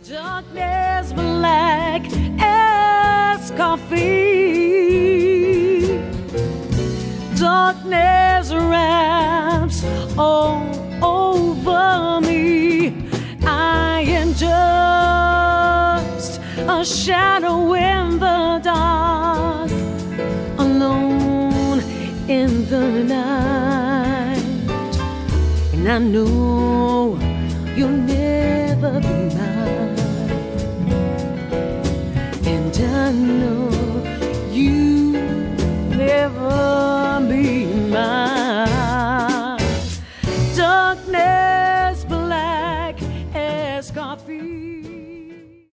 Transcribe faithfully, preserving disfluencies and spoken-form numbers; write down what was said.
Darkness black as coffee. Darkness wraps all over me. I am just a shadow in the dark, alone in the night. And I know you'll never be mine. And I know